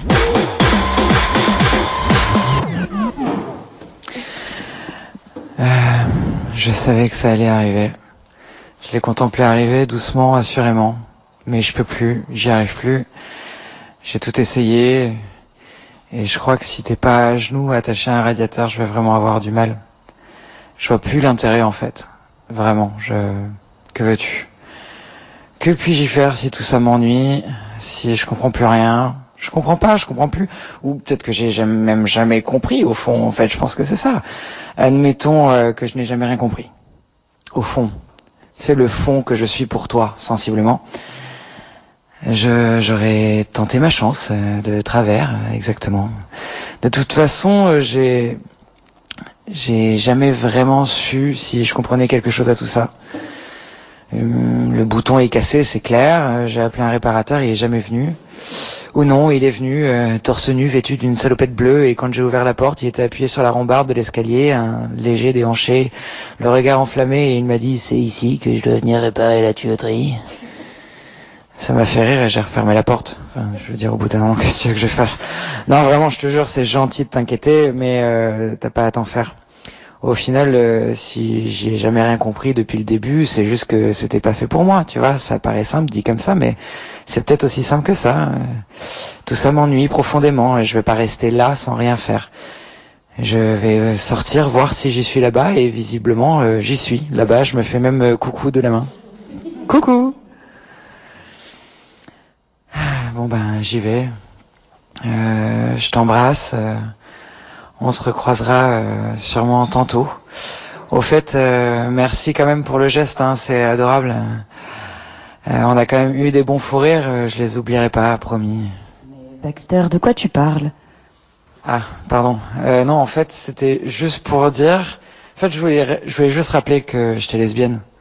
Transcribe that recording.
Je savais que ça allait arriver. Je l'ai contemplé arriver doucement, assurément. Mais je peux plus, j'y arrive plus. J'ai tout essayé. Et je crois que si t'es pas à genoux attaché à un radiateur, je vais vraiment avoir du mal. Je vois plus l'intérêt en fait. Vraiment, que veux-tu? Que puis-je y faire si tout ça m'ennuie? Si je comprends plus rien? Je comprends pas, je comprends plus. Ou peut-être que j'ai même jamais compris, au fond, en fait, je pense que c'est ça. Admettons que je n'ai jamais rien compris. Au fond. C'est le fond que je suis pour toi, sensiblement. J'aurais tenté ma chance, de travers, exactement. De toute façon, j'ai jamais vraiment su si je comprenais quelque chose à tout ça. Le bouton est cassé, c'est clair. J'ai appelé un réparateur, il est jamais venu. Ou non, il est venu, torse nu, vêtu d'une salopette bleue, et quand j'ai ouvert la porte, il était appuyé sur la rambarde de l'escalier, un léger déhanché, le regard enflammé, et il m'a dit « C'est ici que je dois venir réparer la tuyauterie ». Ça m'a fait rire et j'ai refermé la porte. Enfin, je veux dire, au bout d'un moment, qu'est-ce que tu veux que je fasse? Non, vraiment, je te jure, c'est gentil de t'inquiéter, mais t'as pas à t'en faire. Au final, si j'ai jamais rien compris depuis le début, c'est juste que c'était pas fait pour moi, tu vois. Ça paraît simple dit comme ça, mais c'est peut-être aussi simple que ça. Tout ça m'ennuie profondément et je vais pas rester là sans rien faire. Je vais sortir, voir si j'y suis là-bas, et visiblement, j'y suis. Là-bas, je me fais même coucou de la main. Coucou! Bon ben, j'y vais. Je t'embrasse. On se recroisera sûrement tantôt. Au fait, merci quand même pour le geste, hein, c'est adorable. On a quand même eu des bons fous rires, je les oublierai pas, promis. Mais Baxter, de quoi tu parles? Ah, pardon. Non, en fait, c'était juste pour dire... En fait, je voulais juste rappeler que j'étais lesbienne.